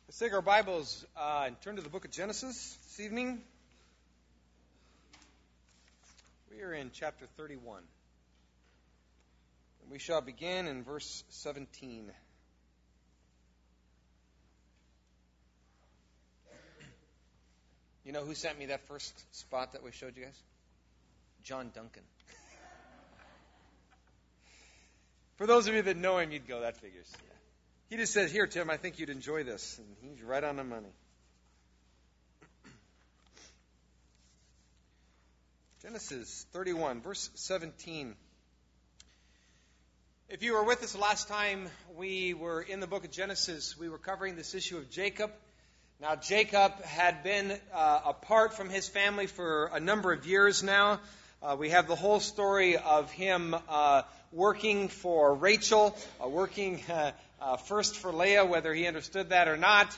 Let's take our Bibles and turn to the book of Genesis this evening. We are in chapter 31. And we shall begin in verse 17. You know who sent me that first spot that we showed you guys? John Duncan. For those of you that know him, you'd go, that figures. Yeah. He just said, "Here, Tim, I think you'd enjoy this." And he's right on the money. Genesis 31, verse 17. If you were with us last time we were in the book of Genesis, we were covering this issue of Jacob. Now, Jacob had been apart from his family for a number of years now. We have the whole story of him working for Rachel, working first for Leah, whether he understood that or not,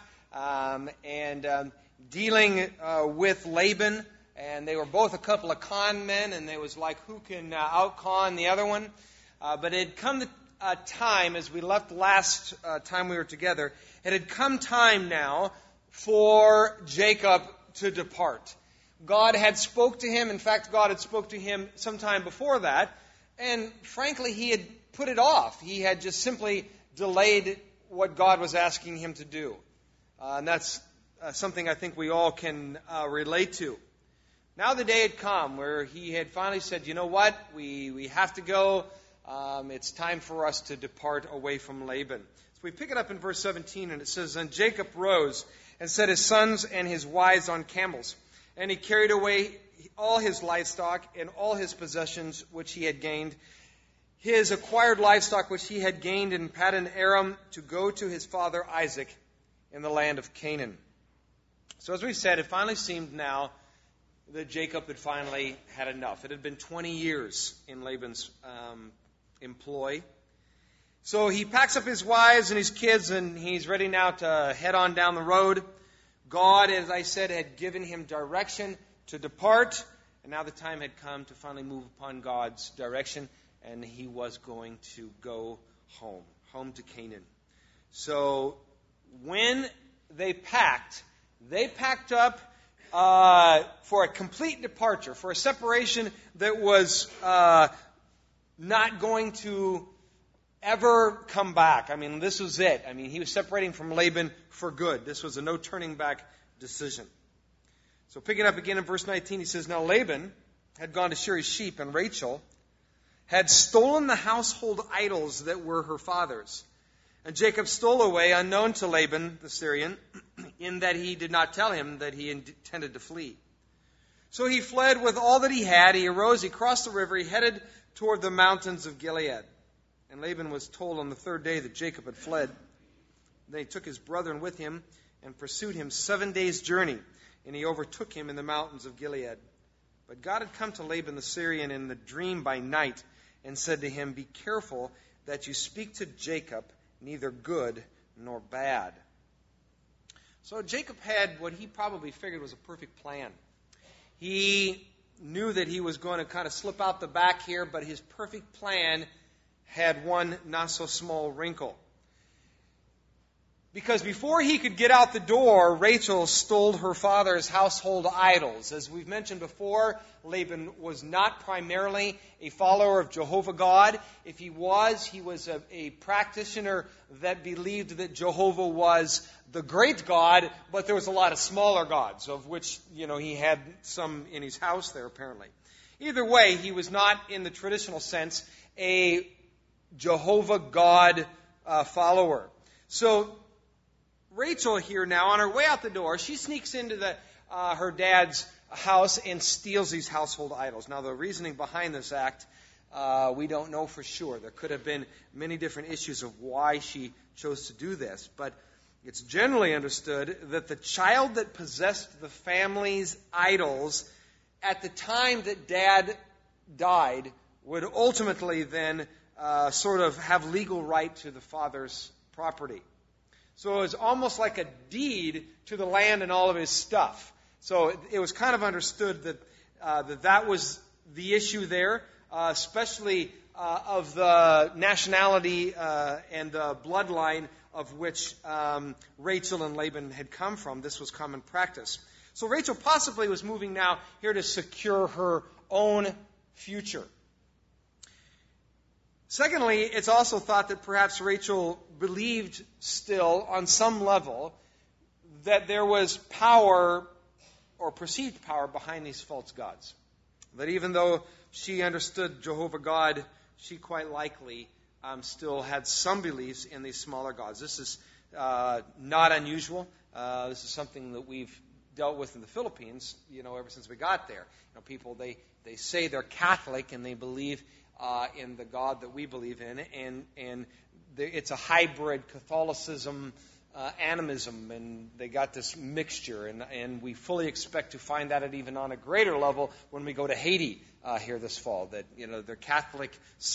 and dealing with Laban. And they were both a couple of con men, and it was like who can out-con the other one. But it had come a time, as we left last time we were together, it had come time now for Jacob to depart. God had spoke to him. In fact, God had spoke to him sometime before that. And frankly, he had put it off. He had just simply delayed what God was asking him to do. And that's something I think we all can relate to. Now the day had come where he had finally said, "You know what? We have to go. It's time for us to depart away from Laban." So we pick it up in verse 17, and it says, "And Jacob rose and set his sons and his wives on camels. And he carried away all his livestock and all his possessions which he had gained, his acquired livestock which he had gained in Paddan Aram, to go to his father Isaac in the land of Canaan." So as we said, it finally seemed now that Jacob had finally had enough. It had been 20 years in Laban's employ. So he packs up his wives and his kids, and he's ready now to head on down the road. God, as I said, had given him direction to depart, and now the time had come to finally move upon God's direction, and he was going to go home to Canaan. So when they packed up for a complete departure, for a separation that was not going to ever come back. I mean, this was it. I mean, he was separating from Laban for good. This was a no turning back decision. So picking up again in verse 19, he says, "Now Laban had gone to shear his sheep, and Rachel had stolen the household idols that were her father's. And Jacob stole away unknown to Laban the Syrian, in that he did not tell him that he intended to flee. So he fled with all that he had. He arose, he crossed the river, he headed toward the mountains of Gilead. And Laban was told on the third day that Jacob had fled. Then he took his brethren with him and pursued him 7 days' journey, and he overtook him in the mountains of Gilead. But God had come to Laban the Syrian in the dream by night and said to him, 'Be careful that you speak to Jacob neither good nor bad.'" So Jacob had what he probably figured was a perfect plan. He knew that he was going to kind of slip out the back here, but his perfect plan had one not-so-small wrinkle. Because before he could get out the door, Rachel stole her father's household idols. As we've mentioned before, Laban was not primarily a follower of Jehovah God. If he was a practitioner that believed that Jehovah was the great God, but there was a lot of smaller gods, of which, he had some in his house there, apparently. Either way, he was not, in the traditional sense, a Jehovah God follower. So Rachel here now, on her way out the door, she sneaks into her dad's house and steals these household idols. Now, the reasoning behind this act, we don't know for sure. There could have been many different issues of why she chose to do this. But it's generally understood that the child that possessed the family's idols at the time that Dad died would ultimately then sort of have legal right to the father's property. So it was almost like a deed to the land and all of his stuff. So it was kind of understood that was the issue there, especially of the nationality and the bloodline of which Rachel and Laban had come from. This was common practice. So Rachel possibly was moving now here to secure her own future. Secondly, it's also thought that perhaps Rachel believed still on some level that there was power or perceived power behind these false gods. That even though she understood Jehovah God, she quite likely still had some beliefs in these smaller gods. This is not unusual. This is something that we've dealt with in the Philippines, ever since we got there. People, they say they're Catholic and they believe in the God that we believe in, and it's a hybrid Catholicism, animism, and they got this mixture, and we fully expect to find that even on a greater level when we go to Haiti here this fall. That they're Catholic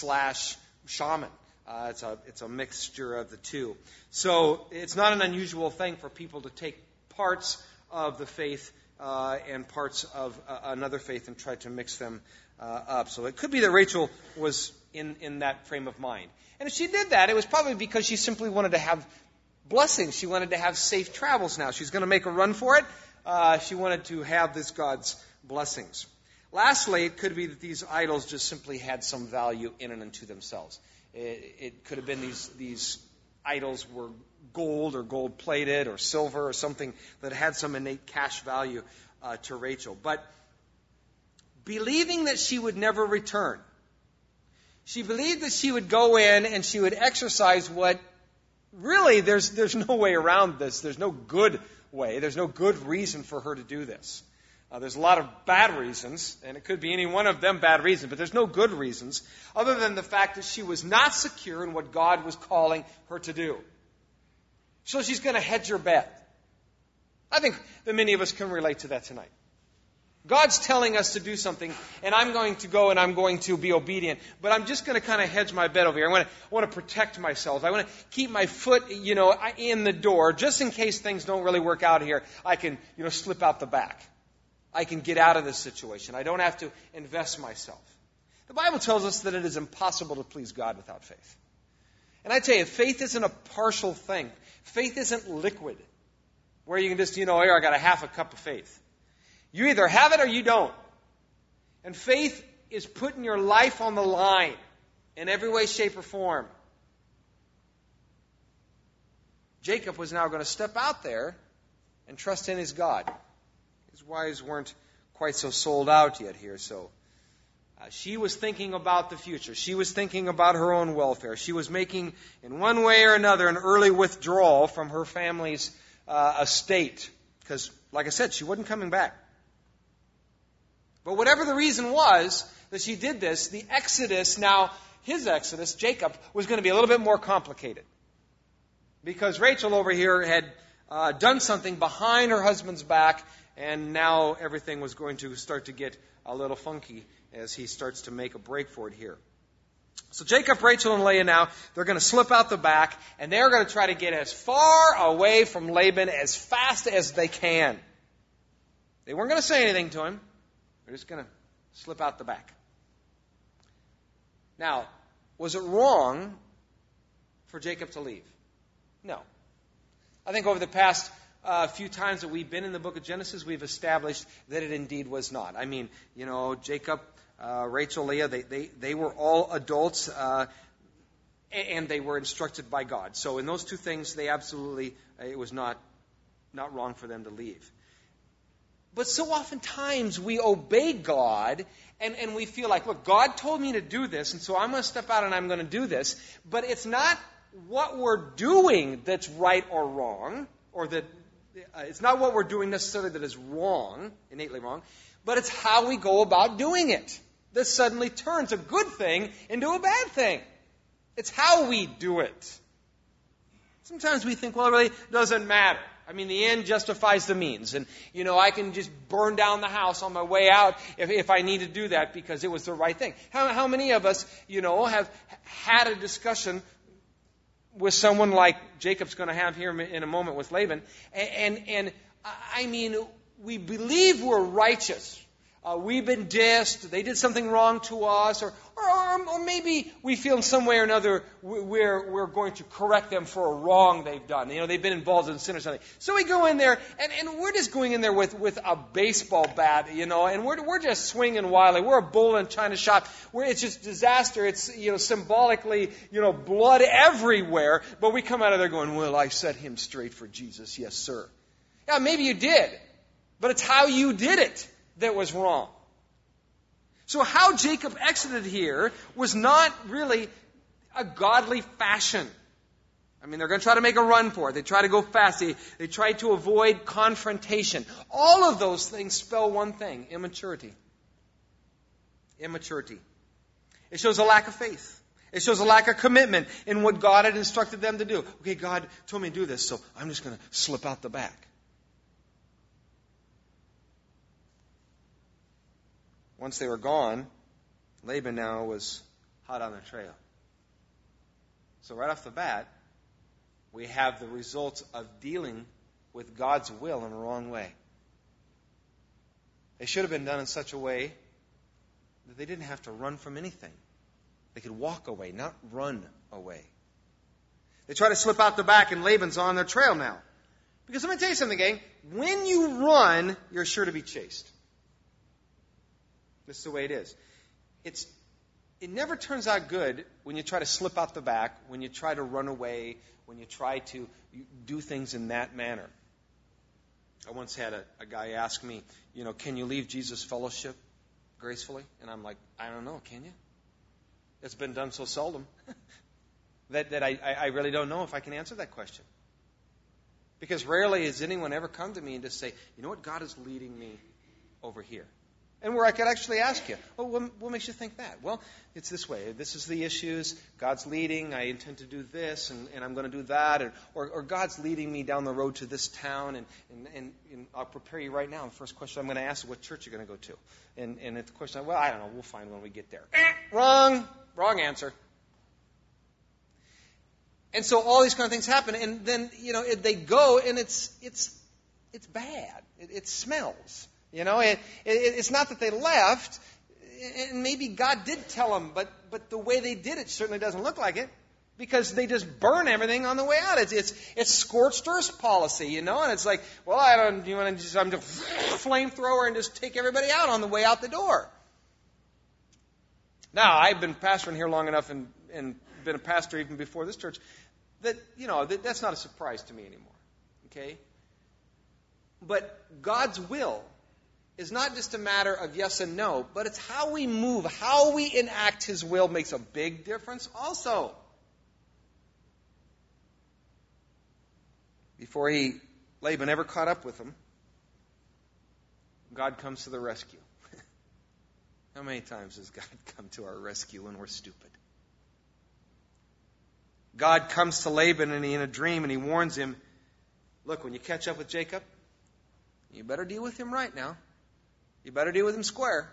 / shaman. It's a mixture of the two. So it's not an unusual thing for people to take parts of the faith and parts of another faith and try to mix them up. So it could be that Rachel was in that frame of mind. And if she did that, it was probably because she simply wanted to have blessings. She wanted to have safe travels now. She's going to make a run for it. She wanted to have this God's blessings. Lastly, it could be that these idols just simply had some value in and unto themselves. It could have been these idols were gold or gold-plated or silver or something that had some innate cash value to Rachel. But believing that she would never return, she believed that she would go in and she would exercise what really there's no way around this. There's no good way. There's no good reason for her to do this. There's a lot of bad reasons, and it could be any one of them bad reasons, but there's no good reasons other than the fact that she was not secure in what God was calling her to do. So she's going to hedge her bet. I think that many of us can relate to that tonight. God's telling us to do something, and I'm going to go and I'm going to be obedient, but I'm just going to kind of hedge my bet over here. I want to protect myself. I want to keep my foot, in the door, just in case things don't really work out here. I can, slip out the back. I can get out of this situation. I don't have to invest myself. The Bible tells us that it is impossible to please God without faith. And I tell you, faith isn't a partial thing. Faith isn't liquid, where you can just, here, I got a half a cup of faith. You either have it or you don't. And faith is putting your life on the line in every way, shape, or form. Jacob was now going to step out there and trust in his God. His wives weren't quite so sold out yet here, so she was thinking about the future. She was thinking about her own welfare. She was making, in one way or another, an early withdrawal from her family's estate. Because, like I said, she wasn't coming back. But whatever the reason was that she did this, the exodus now, his exodus, Jacob, was going to be a little bit more complicated. Because Rachel over here had done something behind her husband's back, and now everything was going to start to get a little funky as he starts to make a break for it here. So Jacob, Rachel, and Leah now, they're going to slip out the back, and they're going to try to get as far away from Laban as fast as they can. They weren't going to say anything to him. They're just going to slip out the back. Now, was it wrong for Jacob to leave? No. I think over the past few times that we've been in the book of Genesis, we've established that it indeed was not. I mean, Jacob, Rachel, Leah, they were all adults, and they were instructed by God. So in those two things, they absolutely, it was not wrong for them to leave. But so oftentimes we obey God, and we feel like, look, God told me to do this, and so I'm going to step out and I'm going to do this. But it's not what we're doing that's right or wrong, or that it's not what we're doing necessarily that is wrong, innately wrong, but it's how we go about doing it that suddenly turns a good thing into a bad thing. It's how we do it. Sometimes we think, well, it really doesn't matter. I mean, the end justifies the means. And, I can just burn down the house on my way out if I need to do that because it was the right thing. How many of us, have had a discussion with someone like Jacob's going to have here in a moment with Laban, and I mean, we believe we're righteous. We've been dissed. They did something wrong to us, or Or maybe we feel in some way or another we're going to correct them for a wrong they've done. They've been involved in sin or something. So we go in there, and we're just going in there with a baseball bat, and we're just swinging wildly. We're a bull in a china shop where it's just disaster. It's, symbolically, blood everywhere. But we come out of there going, well, I set him straight for Jesus. Yes, sir. Yeah, maybe you did. But it's how you did it that was wrong. So how Jacob exited here was not really a godly fashion. I mean, they're going to try to make a run for it. They try to go fast. They try to avoid confrontation. All of those things spell one thing: immaturity. Immaturity. It shows a lack of faith. It shows a lack of commitment in what God had instructed them to do. Okay, God told me to do this, so I'm just going to slip out the back. Once they were gone, Laban now was hot on their trail. So right off the bat, we have the results of dealing with God's will in the wrong way. They should have been done in such a way that they didn't have to run from anything. They could walk away, not run away. They try to slip out the back, and Laban's on their trail now. Because let me tell you something, gang. When you run, you're sure to be chased. This is the way it is. It never turns out good when you try to slip out the back, when you try to run away, when you try to do things in that manner. I once had a guy ask me, can you leave Jesus' fellowship gracefully? And I'm like, I don't know, can you? It's been done so seldom that I really don't know if I can answer that question. Because rarely has anyone ever come to me and just say, you know what, God is leading me over here. And where I could actually ask you, well, what makes you think that? Well, it's this way. This is the issues. God's leading. I intend to do this, and I'm going to do that. Or God's leading me down the road to this town, and I'll prepare you right now. The first question I'm going to ask is, what church you're going to go to? And the question, well, I don't know. We'll find when we get there. Wrong answer. And so all these kind of things happen, and then, they go, and it's bad. It smells. It's not that they left, and maybe God did tell them, but the way they did it certainly doesn't look like it, because they just burn everything on the way out. It's scorched earth policy, and it's like, well, I'm just flamethrower and just take everybody out on the way out the door. Now, I've been pastoring here long enough and been a pastor even before this church that, that's not a surprise to me anymore. Okay? But God's will is not just a matter of yes and no, but it's how we move, how we enact His will makes a big difference also. Before Laban ever caught up with him, God comes to the rescue. How many times does God come to our rescue when we're stupid? God comes to Laban in a dream, and He warns him, look, when you catch up with Jacob, you better deal with him right now. You better deal with him square.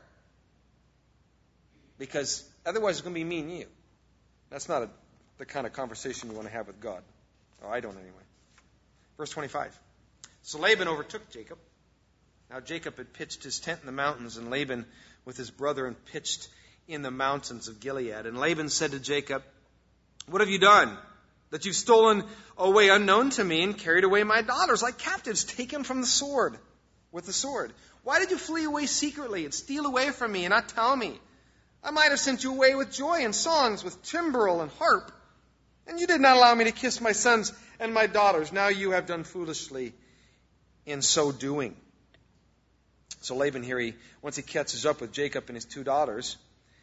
Because otherwise it's going to be me and you. That's not the kind of conversation you want to have with God. Oh, I don't anyway. Verse 25. So Laban overtook Jacob. Now Jacob had pitched his tent in the mountains, and Laban with his brother and pitched in the mountains of Gilead. And Laban said to Jacob, what have you done? That you've stolen away unknown to me and carried away my daughters like captives taken from the sword, with the sword. Why did you flee away secretly and steal away from me and not tell me? I might have sent you away with joy and songs, with timbrel and harp. And you did not allow me to kiss my sons and my daughters. Now you have done foolishly in so doing. So Laban here, once he catches up with Jacob and his two daughters,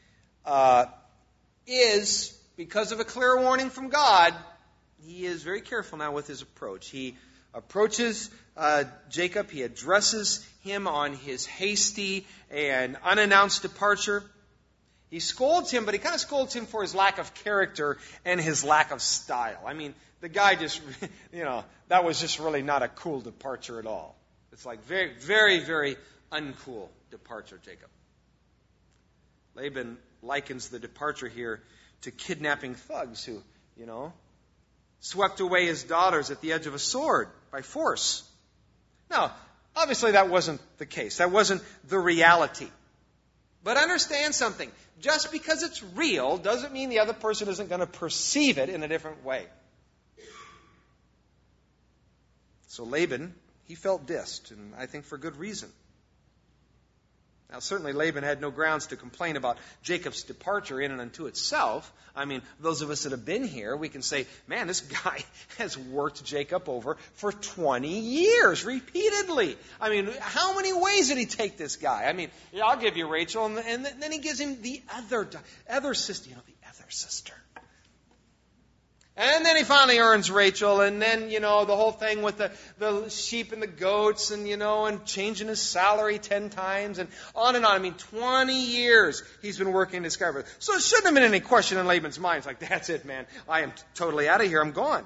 is, because of a clear warning from God, he is very careful now with his approach. He approaches Jacob. He addresses him on his hasty and unannounced departure. He scolds him, but he kind of scolds him for his lack of character and his lack of style. I mean, the guy just, that was just really not a cool departure at all. It's like very, very, very uncool departure, Jacob. Laban likens the departure here to kidnapping thugs who, swept away his daughters at the edge of a sword by force. Now, obviously that wasn't the case. That wasn't the reality. But understand something. Just because it's real doesn't mean the other person isn't going to perceive it in a different way. So Laban, he felt dissed, and I think for good reason. Now, certainly Laban had no grounds to complain about Jacob's departure in and unto itself. I mean, those of us that have been here, we can say, man, this guy has worked Jacob over for 20 years, repeatedly. I mean, how many ways did he take this guy? I mean, yeah, I'll give you Rachel, and then he gives him the other sister, the other sister. And then he finally earns Rachel, and then, the whole thing with the sheep and the goats, and, and changing his salary 10 times, and on and on. I mean, 20 years he's been working to discover. So it shouldn't have been any question in Laban's mind. It's like, that's it, man. I am totally out of here. I'm gone.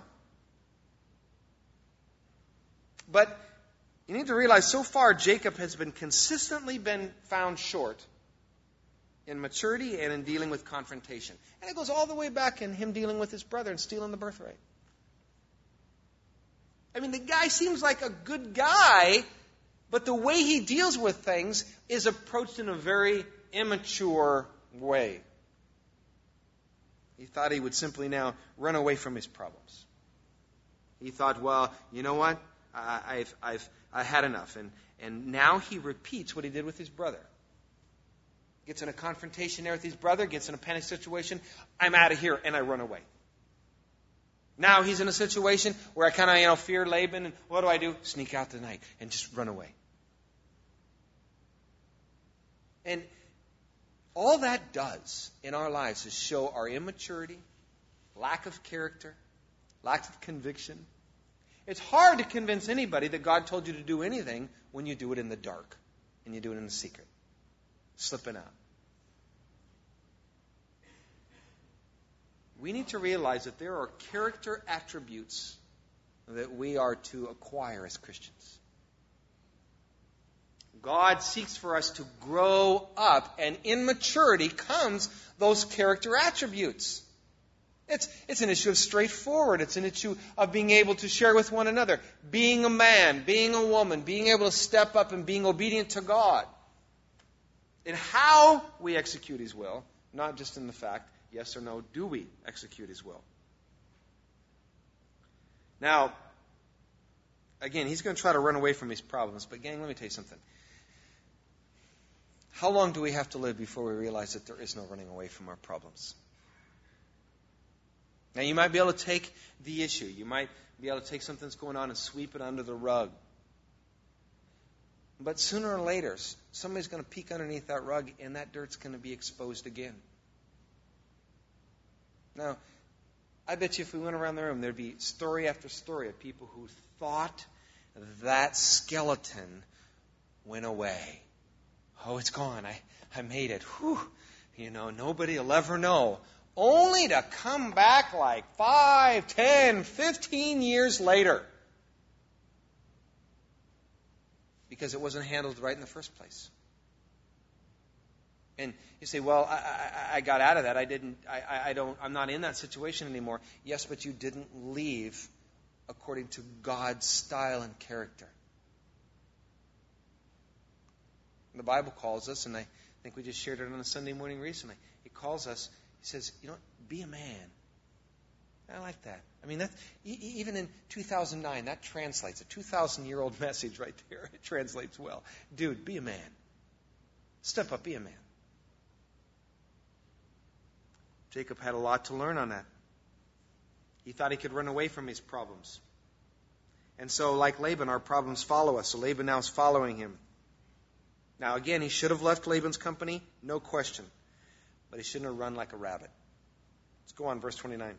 But you need to realize, so far, Jacob has been consistently found short in maturity and in dealing with confrontation. And it goes all the way back in him dealing with his brother and stealing the birthright. I mean, the guy seems like a good guy, but the way he deals with things is approached in a very immature way. He thought he would simply now run away from his problems. He thought, well, you know what? I've had enough. And now he repeats what he did with his brother. Gets in a confrontation there with his brother, gets in a panic situation. I'm out of here, and I run away. Now he's in a situation where I kind of, fear Laban, and what do? Sneak out tonight and just run away. And all that does in our lives is show our immaturity, lack of character, lack of conviction. It's hard to convince anybody that God told you to do anything when you do it in the dark and you do it in the secret. Slipping out. We need to realize that there are character attributes that we are to acquire as Christians. God seeks for us to grow up, and in maturity comes those character attributes. It's an issue of straightforward. It's an issue of being able to share with one another. Being a man, being a woman, being able to step up and being obedient to God. In how we execute His will, not just in the fact, yes or no, do we execute His will? Now, again, he's going to try to run away from his problems, but gang, let me tell you something. How long do we have to live before we realize that there is no running away from our problems? Now, you might be able to take the issue. You might be able to take something that's going on and sweep it under the rug. But sooner or later, somebody's going to peek underneath that rug, and that dirt's going to be exposed again. Now, I bet you if we went around the room, there'd be story after story of people who thought that skeleton went away. Oh, it's gone. I made it. Whew. Nobody will ever know. Only to come back like 5, 10, 15 years later. Because it wasn't handled right in the first place. And you say, well, I got out of that. I'm not in that situation anymore. Yes, but you didn't leave according to God's style and character. The Bible calls us, and I think we just shared it on a Sunday morning recently. It calls us, He says, be a man. I like that. I mean, even in 2009, that translates. A 2,000-year-old message right there. It translates well. Dude, be a man. Step up, be a man. Jacob had a lot to learn on that. He thought he could run away from his problems. And so, like Laban, our problems follow us. So Laban now is following him. Now, again, he should have left Laban's company, no question. But he shouldn't have run like a rabbit. Let's go on, verse 29.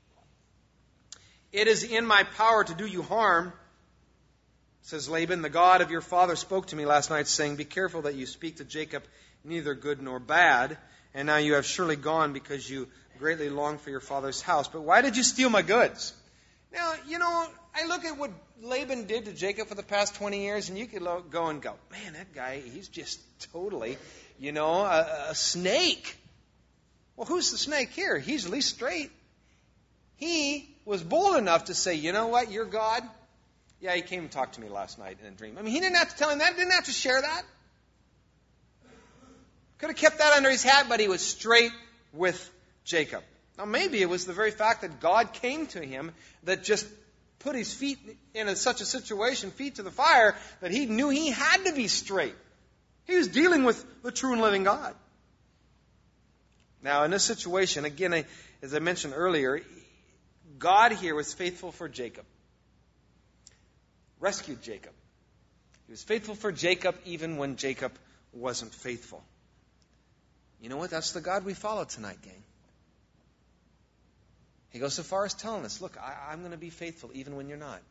It is in my power to do you harm, says Laban. The God of your father spoke to me last night, saying, be careful that you speak to Jacob neither good nor bad. And now you have surely gone because you greatly long for your father's house. But why did you steal my goods? Now, I look at what Laban did to Jacob for the past 20 years, and you could go and go, man, that guy, he's just totally, a snake. Well, who's the snake here? He's at least straight. He was bold enough to say, you know what, you're God? Yeah, he came and talked to me last night in a dream. I mean, he didn't have to tell him that. He didn't have to share that. Could have kept that under his hat, but he was straight with Jacob. Now maybe it was the very fact that God came to him that just put his feet in such a situation, feet to the fire, that he knew he had to be straight. He was dealing with the true and living God. Now in this situation, again, as I mentioned earlier, God here was faithful for Jacob. Rescued Jacob. He was faithful for Jacob even when Jacob wasn't faithful. You know what? That's the God we follow tonight, gang. He goes so far as telling us, look, I'm going to be faithful even when you're not.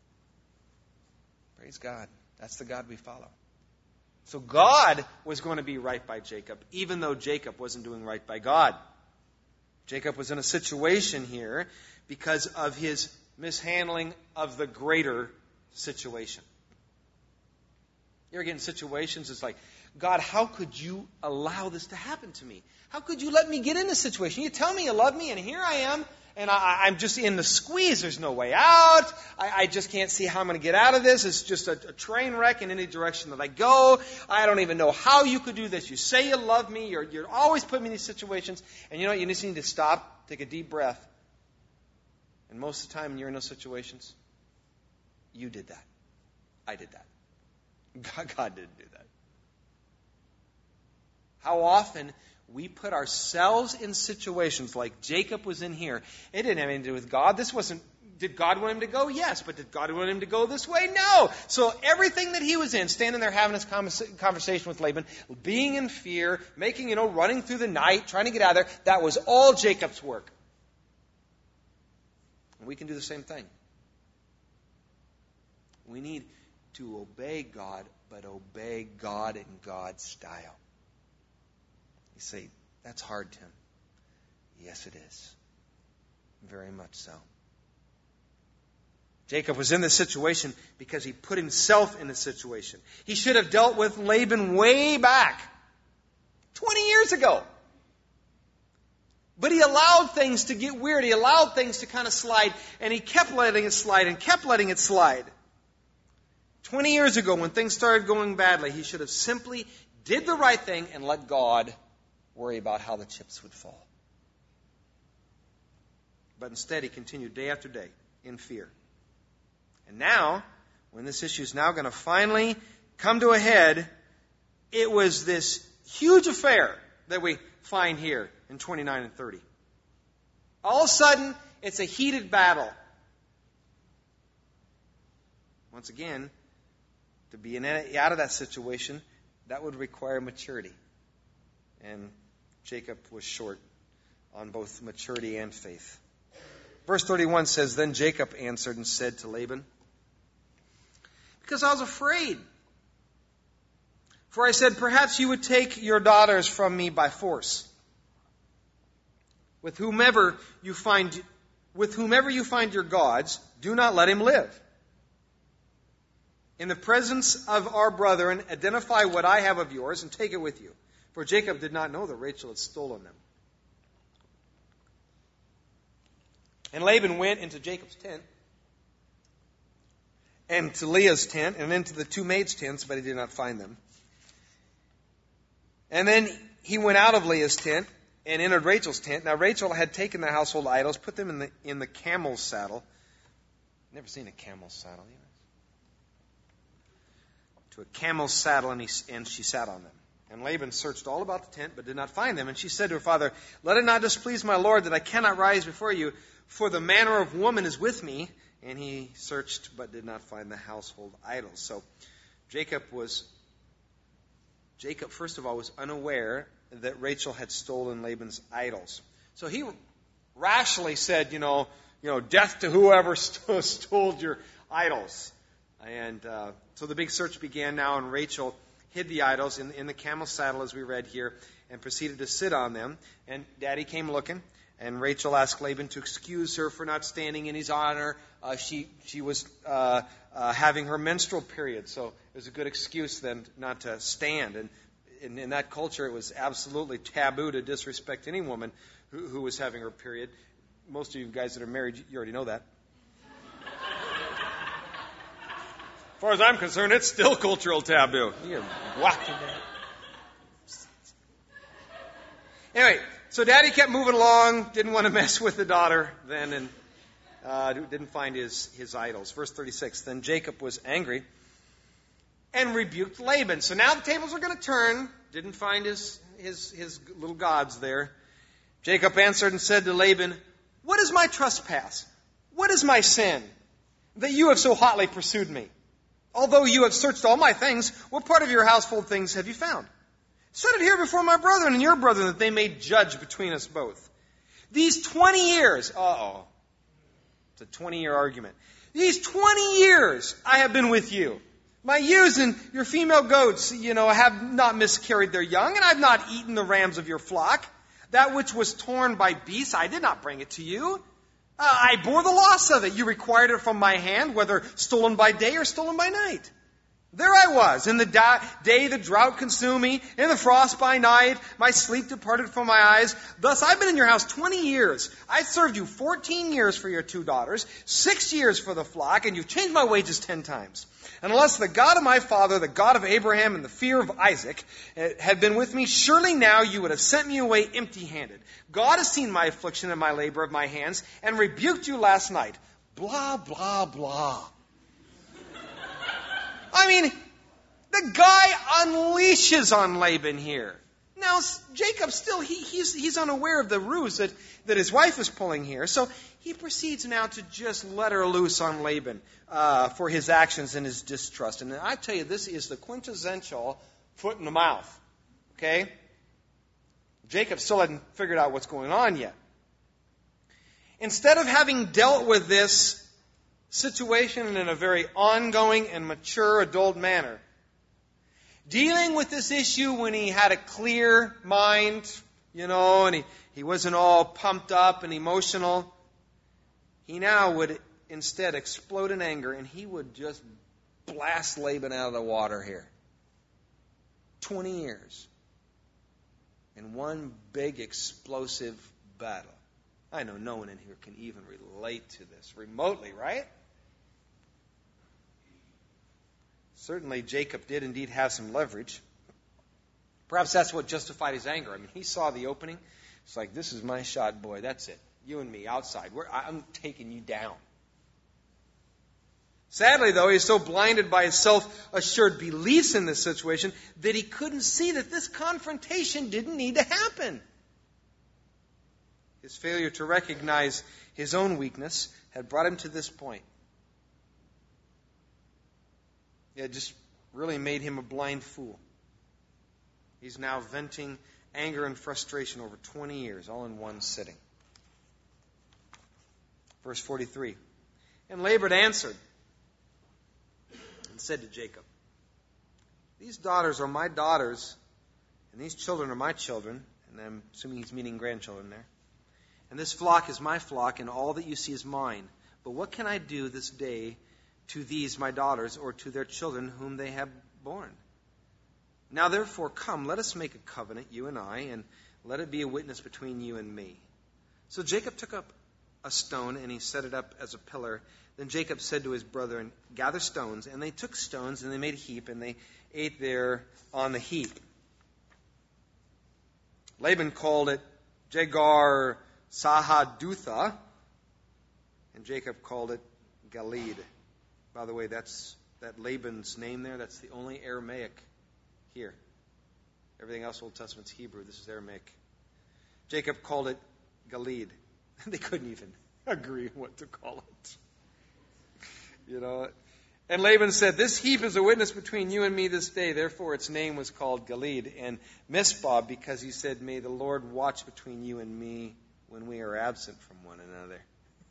Praise God. That's the God we follow. So God was going to be right by Jacob, even though Jacob wasn't doing right by God. Jacob was in a situation here because of his mishandling of the greater situation. You ever get in situations, it's like, God, how could you allow this to happen to me? How could you let me get in this situation? You tell me you love me, and here I am, and I'm just in the squeeze. There's no way out. I just can't see how I'm going to get out of this. It's just a train wreck in any direction that I go. I don't even know how you could do this. You say you love me. You're always putting me in these situations. And you know what? You just need to stop, take a deep breath. And most of the time when you're in those situations, you did that. I did that. God didn't do that. How often we put ourselves in situations like Jacob was in here. It didn't have anything to do with God. Did God want him to go? Yes. But did God want him to go this way? No. So everything that he was in, standing there having this conversation with Laban, being in fear, running through the night, trying to get out of there, that was all Jacob's work. And we can do the same thing. We need to obey God, but obey God in God's style. You say, that's hard, Tim. Yes, it is. Very much so. Jacob was in this situation because he put himself in the situation. He should have dealt with Laban way back, 20 years ago. But he allowed things to get weird. He allowed things to kind of slide, and he kept letting it slide and kept letting it slide. 20 years ago, when things started going badly, he should have simply did the right thing and let God worry about how the chips would fall. But instead, he continued day after day in fear. And now, when this issue is now going to finally come to a head, it was this huge affair that we find here in 29 and 30. All of a sudden, it's a heated battle. Once again, to be out of that situation, that would require maturity. And Jacob was short on both maturity and faith. Verse 31 says, Then Jacob answered and said to Laban, Because I was afraid. For I said, Perhaps you would take your daughters from me by force. With whomever you find your gods, do not let him live. In the presence of our brethren, identify what I have of yours and take it with you. For Jacob did not know that Rachel had stolen them. And Laban went into Jacob's tent, and to Leah's tent, and into the two maids' tents, but he did not find them. And then he went out of Leah's tent and entered Rachel's tent. Now Rachel had taken the household idols, put them in the camel's saddle. Never seen a camel's saddle, you know. To a camel's saddle, and she sat on them. And Laban searched all about the tent, but did not find them. And she said to her father, Let it not displease my lord that I cannot rise before you, for the manner of woman is with me. And he searched, but did not find the household idols. So Jacob, first of all, was unaware that Rachel had stolen Laban's idols. So he rashly said, death to whoever stole your idols. And so the big search began now, and Rachel hid the idols in the camel's saddle, as we read here, and proceeded to sit on them. And Daddy came looking, and Rachel asked Laban to excuse her for not standing in his honor. She was having her menstrual period, so it was a good excuse then not to stand. And in that culture, it was absolutely taboo to disrespect any woman who was having her period. Most of you guys that are married, you already know that. As far as I'm concerned, it's still cultural taboo. You're whacking that. Anyway, so Daddy kept moving along, didn't want to mess with the daughter then, and didn't find his idols. Verse 36, then Jacob was angry and rebuked Laban. So now the tables are going to turn. Didn't find his little gods there. Jacob answered and said to Laban, what is my trespass? What is my sin that you have so hotly pursued me? Although you have searched all my things, what part of your household things have you found? Set it here before my brethren and your brethren, that they may judge between us both. These 20 years, it's a 20-year argument. These 20 years I have been with you. My ewes and your female goats, have not miscarried their young, and I have not eaten the rams of your flock. That which was torn by beasts, I did not bring it to you. I bore the loss of it. You required it from my hand, whether stolen by day or stolen by night. There I was. In the day the drought consumed me. In the frost by night, my sleep departed from my eyes. Thus I've been in your house 20 years. I served you 14 years for your 2 daughters, 6 years for the flock, and you've changed my wages 10 times. And unless the God of my father, the God of Abraham, and the fear of Isaac had been with me, surely now you would have sent me away empty-handed. God has seen my affliction and my labor of my hands, and rebuked you last night. Blah, blah, blah. I mean, the guy unleashes on Laban here. Now, Jacob still, he's unaware of the ruse that his wife is pulling here. So he proceeds now to just let her loose on Laban for his actions and his distrust. And I tell you, this is the quintessential foot in the mouth. Okay? Jacob still hadn't figured out what's going on yet. Instead of having dealt with this situation in a very ongoing and mature adult manner, dealing with this issue when he had a clear mind, and he wasn't all pumped up and emotional, he now would instead explode in anger, and he would just blast Laban out of the water here. 20 years in one big explosive battle. I know no one in here can even relate to this remotely, right? Certainly, Jacob did indeed have some leverage. Perhaps that's what justified his anger. I mean, he saw the opening. It's like, this is my shot, boy. That's it. You and me outside. I'm taking you down. Sadly, though, he's so blinded by his self-assured beliefs in this situation that he couldn't see that this confrontation didn't need to happen. His failure to recognize his own weakness had brought him to this point. It just really made him a blind fool. He's now venting anger and frustration over 20 years, all in one sitting. Verse 43. And Laban answered and said to Jacob, these daughters are my daughters, and these children are my children. And I'm assuming he's meaning grandchildren there. And this flock is my flock, and all that you see is mine. But what can I do this day to these my daughters, or to their children whom they have borne? Now therefore come, let us make a covenant, you and I, and let it be a witness between you and me. So Jacob took up a stone, and he set it up as a pillar. Then Jacob said to his brethren, gather stones. And they took stones, and they made a heap, and they ate there on the heap. Laban called it Jegar Sahadutha, and Jacob called it Gilead. By the way, that Laban's name there, that's the only Aramaic here. Everything else Old Testament's Hebrew. This is Aramaic. Jacob called it Gilead. They couldn't even agree what to call it. And Laban said, this heap is a witness between you and me this day. Therefore its name was called Gilead. And Mizpah, because he said, may the Lord watch between you and me when we are absent from one another.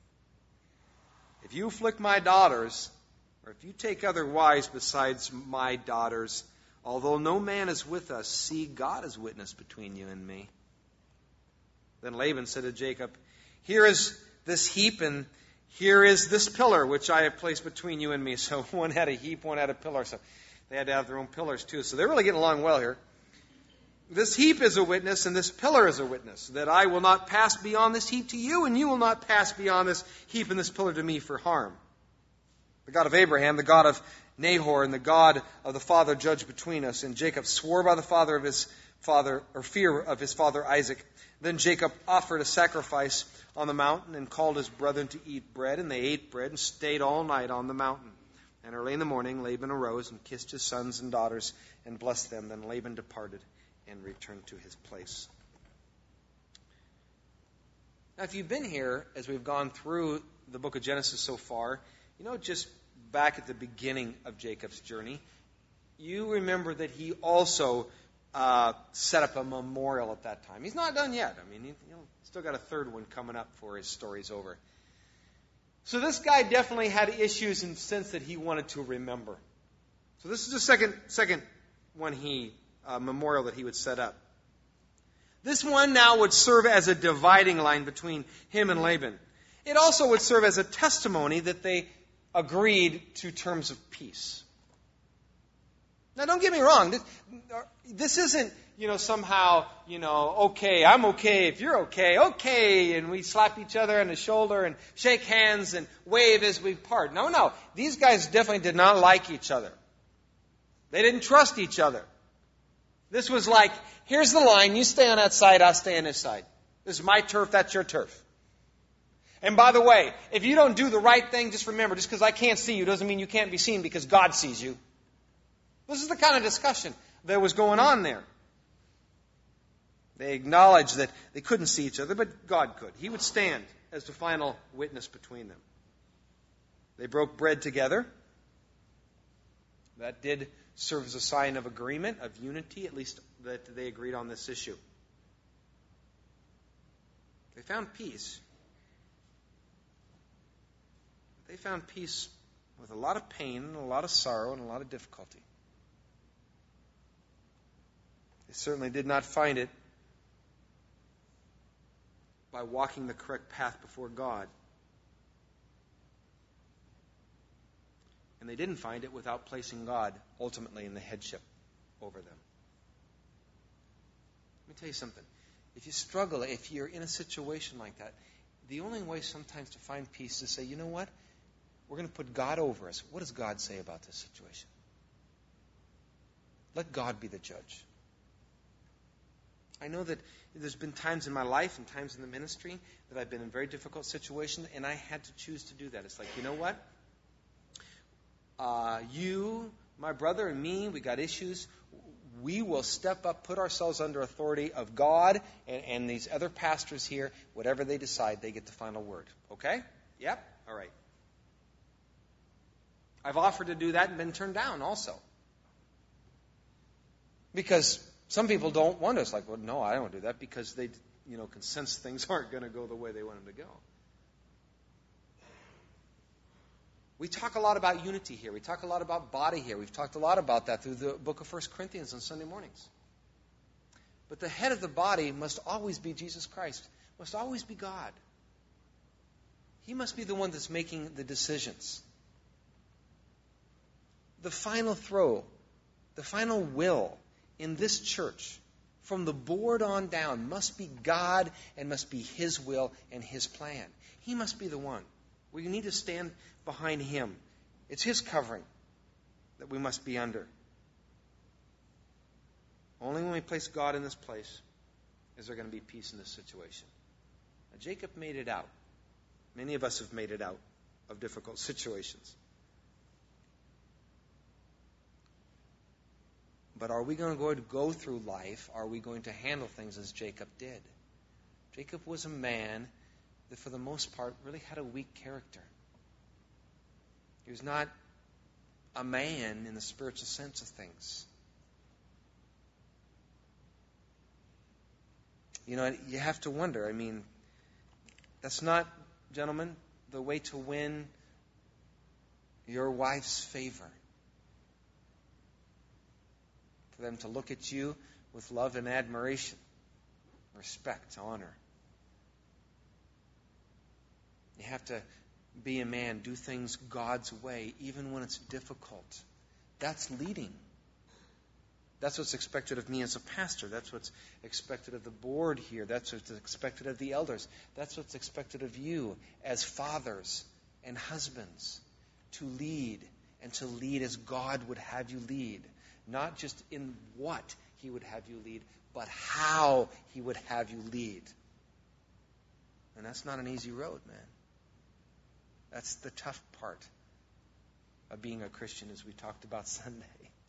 If you afflict my daughters, or if you take other wives besides my daughters, although no man is with us, see, God is witness between you and me. Then Laban said to Jacob, here is this heap, and here is this pillar, which I have placed between you and me. So one had a heap, one had a pillar. So they had to have their own pillars too. So they're really getting along well here. This heap is a witness, and this pillar is a witness, that I will not pass beyond this heap to you, and you will not pass beyond this heap and this pillar to me for harm. The God of Abraham, the God of Nahor, and the God of the father judge between us. And Jacob swore by the father of his fear of his father Isaac. Then Jacob offered a sacrifice on the mountain and called his brethren to eat bread. And they ate bread and stayed all night on the mountain. And early in the morning Laban arose and kissed his sons and daughters and blessed them. Then Laban departed and returned to his place. Now, if you've been here as we've gone through the book of Genesis so far, just back at the beginning of Jacob's journey, you remember that he also set up a memorial at that time. He's not done yet. He's still got a third one coming up before his story's over. So this guy definitely had issues in the sense that he wanted to remember. So this is the second one memorial that he would set up. This one now would serve as a dividing line between him and Laban. It also would serve as a testimony that they agreed to terms of peace. Now, don't get me wrong. This isn't, somehow, okay, I'm okay if you're okay, and we slap each other on the shoulder and shake hands and wave as we part. No. These guys definitely did not like each other. They didn't trust each other. This was like, here's the line, you stay on that side, I'll stay on this side. This is my turf, that's your turf. And by the way, if you don't do the right thing, just remember, just because I can't see you doesn't mean you can't be seen because God sees you. This is the kind of discussion that was going on there. They acknowledged that they couldn't see each other, but God could. He would stand as the final witness between them. They broke bread together. That did serve as a sign of agreement, of unity, at least that they agreed on this issue. They found peace. They found peace with a lot of pain and a lot of sorrow and a lot of difficulty. They certainly did not find it by walking the correct path before God. And they didn't find it without placing God ultimately in the headship over them. Let me tell you something. If you struggle, if you're in a situation like that, the only way sometimes to find peace is to say, you know what? We're going to put God over us. What does God say about this situation? Let God be the judge. I know that there's been times in my life and times in the ministry that I've been in very difficult situations, and I had to choose to do that. It's like, you know what? You, my brother, and me, we got issues. We will step up, put ourselves under authority of God and these other pastors here. Whatever they decide, they get the final word. Okay? Yep? All right. I've offered to do that and been turned down also. Because some people don't want us. Like, well, no, I don't do that because they, can sense things aren't going to go the way they want them to go. We talk a lot about unity here. We talk a lot about body here. We've talked a lot about that through the book of 1 Corinthians on Sunday mornings. But the head of the body must always be Jesus Christ, must always be God. He must be the one that's making the decisions. The final throw, the final will in this church, from the board on down, must be God and must be His will and His plan. He must be the one. We need to stand behind Him. It's His covering that we must be under. Only when we place God in this place is there going to be peace in this situation. Now, Jacob made it out. Many of us have made it out of difficult situations. But are we going to go through life? Are we going to handle things as Jacob did? Jacob was a man that for the most part really had a weak character. He was not a man in the spiritual sense of things. You have to wonder. That's not, gentlemen, the way to win your wife's favor. For them to look at you with love and admiration, respect, honor. You have to be a man, do things God's way, even when it's difficult. That's leading. That's what's expected of me as a pastor. That's what's expected of the board here. That's what's expected of the elders. That's what's expected of you as fathers and husbands, to lead, and to lead as God would have you lead. Not just in what He would have you lead, but how He would have you lead. And that's not an easy road, man. That's the tough part of being a Christian, as we talked about Sunday.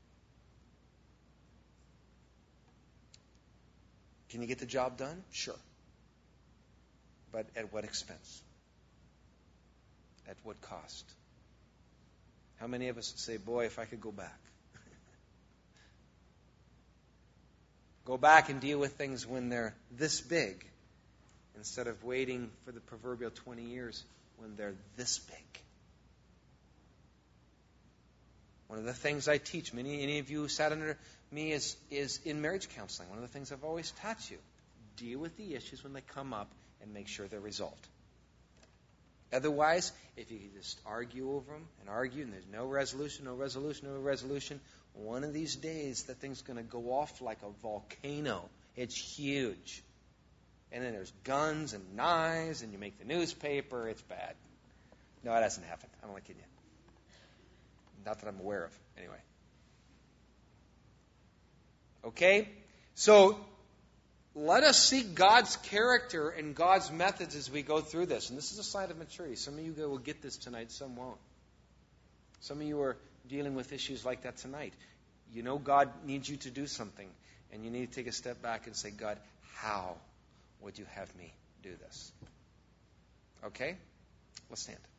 Can you get the job done? Sure. But at what expense? At what cost? How many of us say, boy, if I could go back. Go back and deal with things when they're this big, instead of waiting for the proverbial 20 years when they're this big. One of the things I teach, any of you who sat under me, is in marriage counseling. One of the things I've always taught you, deal with the issues when they come up and make sure they're resolved. Otherwise, if you just argue over them and argue and there's no resolution, one of these days that thing's going to go off like a volcano. It's huge. And then there's guns and knives and you make the newspaper. It's bad. No, it hasn't happened. I'm only kidding you. Not that I'm aware of. Anyway. Okay? So, let us seek God's character and God's methods as we go through this. And this is a sign of maturity. Some of you will get this tonight, some won't. Some of you are dealing with issues like that tonight. You know God needs you to do something. And you need to take a step back and say, God, how would you have me do this? Okay? Let's stand.